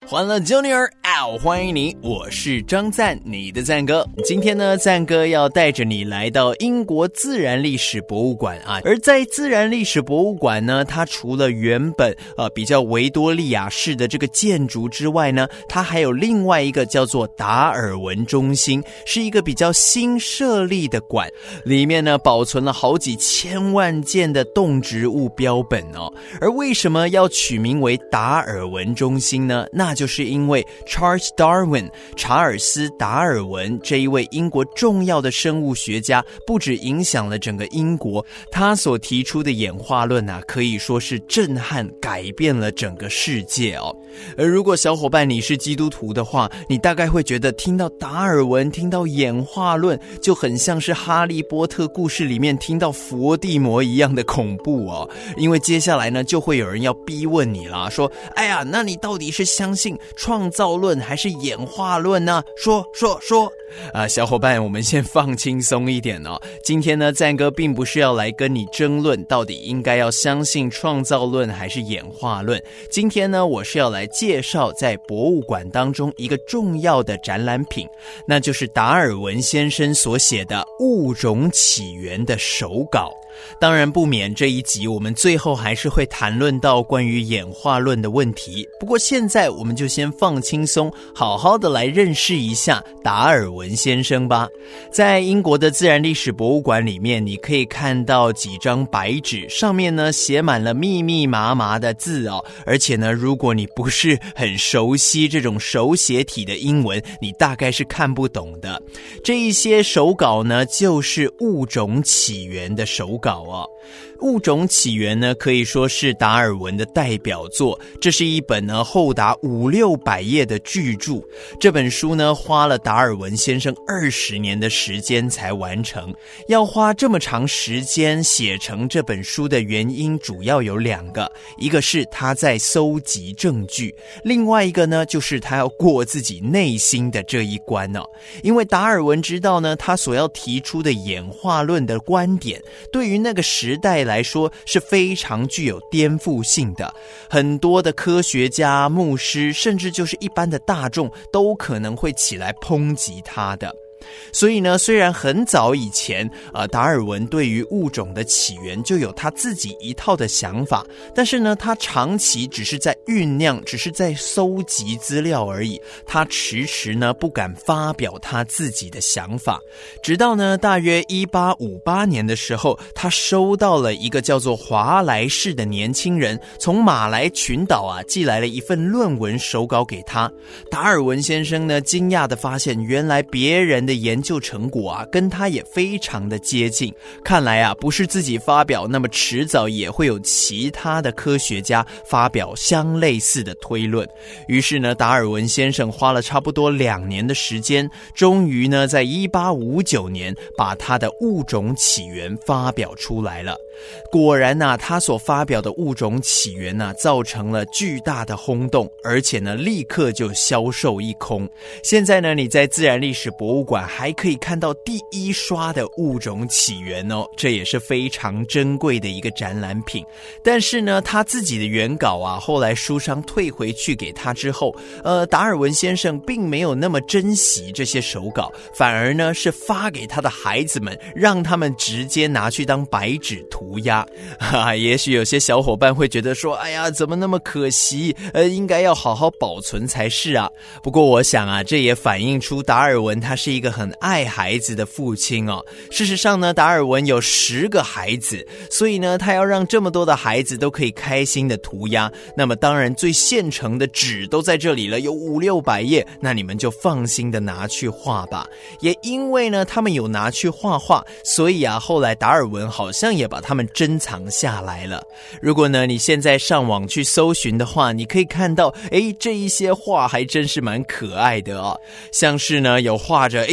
欢乐 Junior 欢迎你，我是张赞，你的赞哥。今天呢，赞哥要带着你来到英国自然历史博物馆啊。而在自然历史博物馆呢，它除了原本比较维多利亚式的这个建筑之外呢，它还有另外一个叫做达尔文中心，是一个比较新设立的馆，里面呢保存了好几千万件的动植物标本哦。而为什么要取名为达尔文中心呢？那就是因为 Charles Darwin 查尔斯达尔文这一位英国重要的生物学家，不只影响了整个英国，他所提出的演化论啊，可以说是震撼改变了整个世界哦。而如果小伙伴你是基督徒的话，你大概会觉得听到达尔文，听到演化论，就很像是哈利波特故事里面听到伏地魔一样的恐怖哦。因为接下来呢，就会有人要逼问你啦，说哎呀，那你到底是相信创造论还是演化论呢？说小伙伴，我们先放轻松一点哦。今天呢，赞哥并不是要来跟你争论到底应该要相信创造论还是演化论。今天呢，我是要来介绍在博物馆当中一个重要的展览品，那就是达尔文先生所写的《物种起源》的手稿。当然不免这一集我们最后还是会谈论到关于演化论的问题，不过现在我们就先放轻松，好好的来认识一下达尔文先生吧。在英国的自然历史博物馆里面，你可以看到几张白纸，上面呢写满了密密麻麻的字哦，而且呢，如果你不是很熟悉这种手写体的英文，你大概是看不懂的。这一些手稿呢，就是《物种起源》的手稿哦。物种起源呢，可以说是达尔文的代表作，这是一本呢厚达500-600页的巨著。这本书呢，花了达尔文先生20年的时间才完成。要花这么长时间写成这本书的原因主要有2个，一个是他在搜集证据，另外一个呢，就是他要过自己内心的这一关哦。因为达尔文知道呢，他所要提出的演化论的观点，对于那个时代来说是非常具有颠覆性的，很多的科学家、牧师，甚至就是一般的大众，都可能会起来抨击他的。所以呢，虽然很早以前达尔文对于物种的起源就有他自己一套的想法，但是呢，他长期只是在酝酿，只是在搜集资料而已，他迟迟呢不敢发表他自己的想法。直到呢大约1858年的时候，他收到了一个叫做华莱士的年轻人从马来群岛寄来了一份论文手稿给他。达尔文先生呢惊讶地发现，原来别人的研究成果跟他也非常的接近，看来不是自己发表，那么迟早也会有其他的科学家发表相类似的推论。于是呢，达尔文先生花了差不多2年的时间，终于呢在1859年把他的《物种起源》发表出来了。果然他所发表的《物种起源》造成了巨大的轰动，而且呢立刻就销售一空。现在呢，你在自然历史博物馆还可以看到第1刷的《物种起源》哦，这也是非常珍贵的一个展览品。但是呢，他自己的原稿后来书商退回去给他之后，达尔文先生并没有那么珍惜这些手稿，反而呢是发给他的孩子们，让他们直接拿去当白纸涂鸦。也许有些小伙伴会觉得说，哎呀，怎么那么可惜，应该要好好保存才是啊。不过我想这也反映出达尔文他是一个很爱孩子的父亲哦。事实上呢，达尔文有10个孩子，所以呢，他要让这么多的孩子都可以开心的涂鸦，那么当然最现成的纸都在这里了，有500-600页，那你们就放心的拿去画吧。也因为呢，他们有拿去画画，所以后来达尔文好像也把他们珍藏下来了。如果呢，你现在上网去搜寻的话，你可以看到，这一些画还真是蛮可爱的哦。像是呢，有画着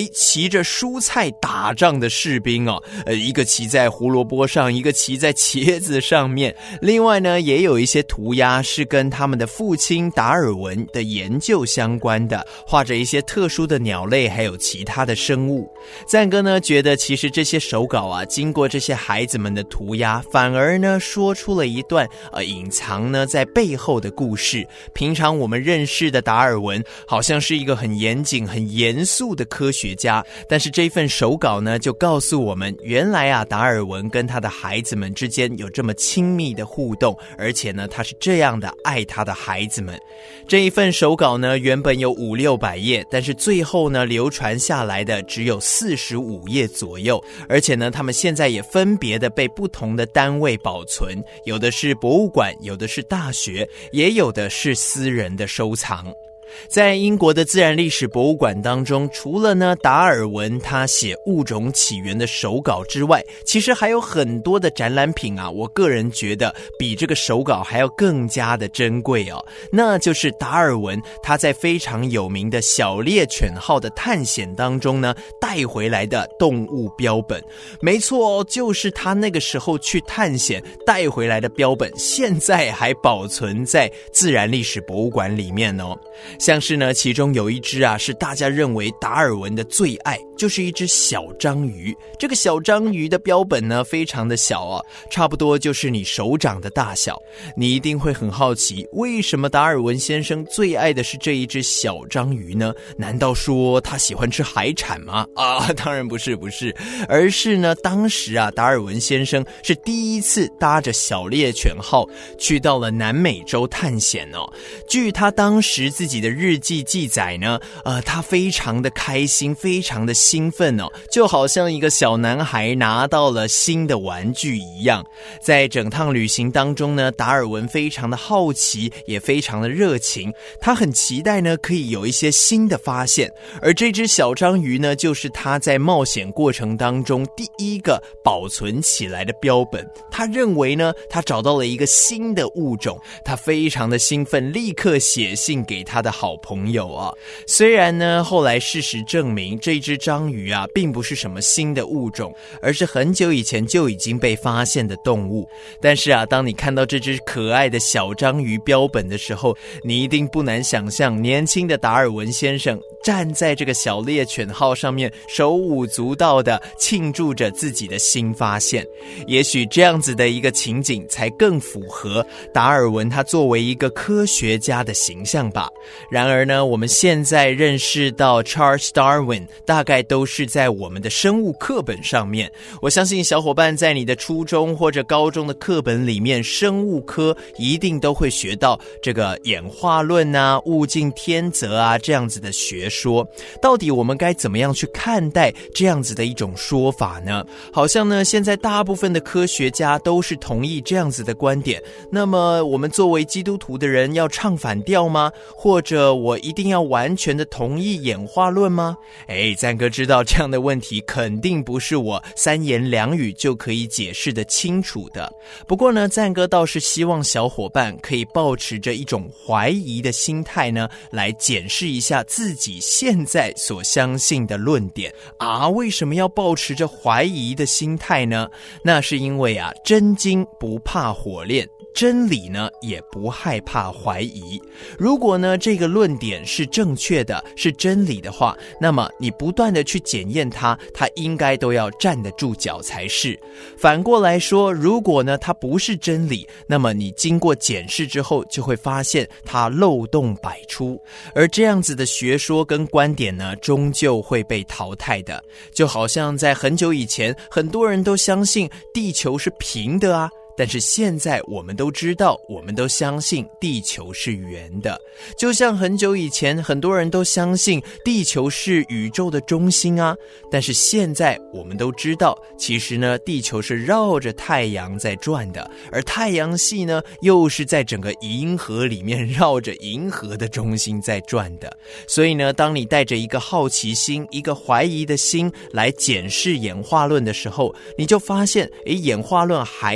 骑着蔬菜打仗的士兵哦，一个骑在胡萝卜上，一个骑在茄子上面。另外呢，也有一些涂鸦是跟他们的父亲达尔文的研究相关的，画着一些特殊的鸟类还有其他的生物。赞哥呢觉得其实这些手稿啊，经过这些孩子们的涂鸦，反而呢说出了一段隐藏呢在背后的故事。平常我们认识的达尔文好像是一个很严谨很严肃的科学家，但是这份手稿呢就告诉我们，原来啊达尔文跟他的孩子们之间有这么亲密的互动，而且呢他是这样的爱他的孩子们。这一份手稿呢原本有500-600页，但是最后呢流传下来的只有45页左右，而且呢他们现在也分别的被不同的单位保存，有的是博物馆，有的是大学，也有的是私人的收藏。在英国的自然历史博物馆当中，除了呢达尔文他写物种起源的手稿之外，其实还有很多的展览品啊，我个人觉得比这个手稿还要更加的珍贵哦。那就是达尔文他在非常有名的小猎犬号的探险当中呢带回来的动物标本。没错，就是他那个时候去探险带回来的标本，现在还保存在自然历史博物馆里面哦。像是呢其中有一只啊是大家认为达尔文的最爱，就是一只小章鱼。这个小章鱼的标本呢非常的小啊，差不多就是你手掌的大小。你一定会很好奇，为什么达尔文先生最爱的是这一只小章鱼呢？难道说他喜欢吃海产吗？当然不是，而是呢当时啊达尔文先生是第一次搭着小猎犬号去到了南美洲探险哦。据他当时自己的日记记载呢，他非常的开心，非常的兴奋哦，就好像一个小男孩拿到了新的玩具一样。在整趟旅行当中呢，达尔文非常的好奇，也非常的热情，他很期待呢可以有一些新的发现。而这只小章鱼呢，就是他在冒险过程当中第一个保存起来的标本。他认为呢，他找到了一个新的物种，他非常的兴奋，立刻写信给他的好朋友啊。虽然呢，后来事实证明这只章鱼啊，并不是什么新的物种，而是很久以前就已经被发现的动物。但是啊，当你看到这只可爱的小章鱼标本的时候，你一定不难想象，年轻的达尔文先生站在这个小猎犬号上面，手舞足蹈的庆祝着自己的新发现。也许这样子的一个情景才更符合达尔文他作为一个科学家的形象吧。然而呢，我们现在认识到 Charles Darwin 大概都是在我们的生物课本上面。我相信小伙伴在你的初中或者高中的课本里面，生物科一定都会学到这个演化论啊、物竞天择啊这样子的学说。到底我们该怎么样去看待这样子的一种说法呢？好像呢，现在大部分的科学家都是同意这样子的观点。那么我们作为基督徒的人要唱反调吗？或者我一定要完全的同意演化论吗？赞哥知道这样的问题肯定不是我3言2语就可以解释的清楚的。不过呢，赞哥倒是希望小伙伴可以抱持着一种怀疑的心态呢，来检视一下自己现在所相信的论点啊。为什么要抱持着怀疑的心态呢？那是因为啊，真金不怕火炼，真理呢也不害怕怀疑。如果呢这个论点是正确的，是真理的话，那么你不断的去检验它应该都要站得住脚才是。反过来说，如果呢它不是真理，那么你经过检视之后就会发现它漏洞百出，而这样子的学说跟观点呢终究会被淘汰的。就好像在很久以前，很多人都相信地球是平的啊，但是现在我们都知道，我们都相信地球是圆的。就像很久以前很多人都相信地球是宇宙的中心啊，但是现在我们都知道，其实呢地球是绕着太阳在转的，而太阳系呢又是在整个银河里面绕着银河的中心在转的。所以呢，当你带着一个好奇心，一个怀疑的心来检视演化论的时候，你就发现演化论还需要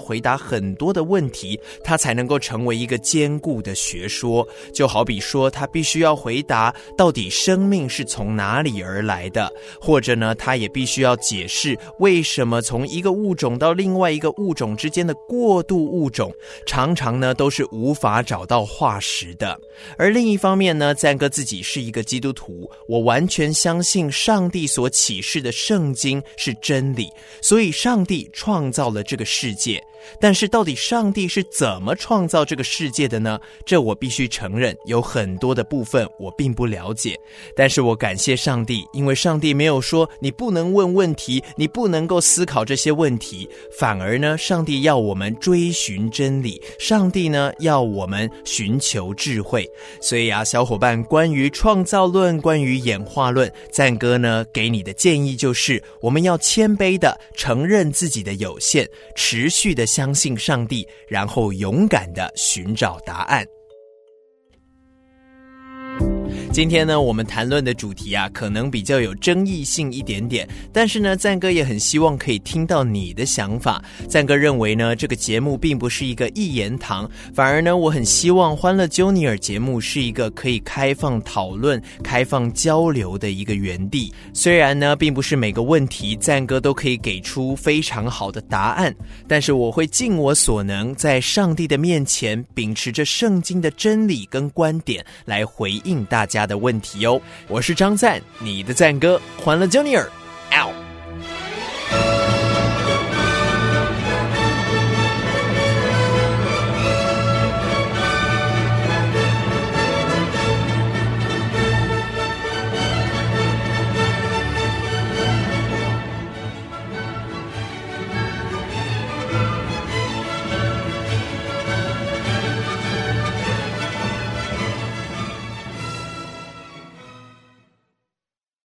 回答很多的问题，它才能够成为一个坚固的学说。就好比说，它必须要回答到底生命是从哪里而来的，或者呢，它也必须要解释为什么从一个物种到另外一个物种之间的过渡物种，常常呢都是无法找到化石的。而另一方面呢，赞哥自己是一个基督徒，我完全相信上帝所启示的圣经是真理，所以上帝创造了这个世界。但是到底上帝是怎么创造这个世界的呢？这我必须承认，有很多的部分我并不了解。但是我感谢上帝，因为上帝没有说你不能问问题，你不能够思考这些问题，反而呢，上帝要我们追寻真理，上帝呢要我们寻求智慧。所以啊，小伙伴，关于创造论，关于演化论，赞哥呢给你的建议就是，我们要谦卑的承认自己的有限，持续的相信上帝，然后勇敢的寻找答案。今天呢，我们谈论的主题啊，可能比较有争议性一点点，但是呢，赞哥也很希望可以听到你的想法。赞哥认为呢，这个节目并不是一个一言堂，反而呢，我很希望欢乐 Junior 节目是一个可以开放讨论、开放交流的一个园地。虽然呢，并不是每个问题赞哥都可以给出非常好的答案，但是我会尽我所能，在上帝的面前，秉持着圣经的真理跟观点来回应大家的问题哦。我是张赞，你的赞哥，欢乐 Junior out。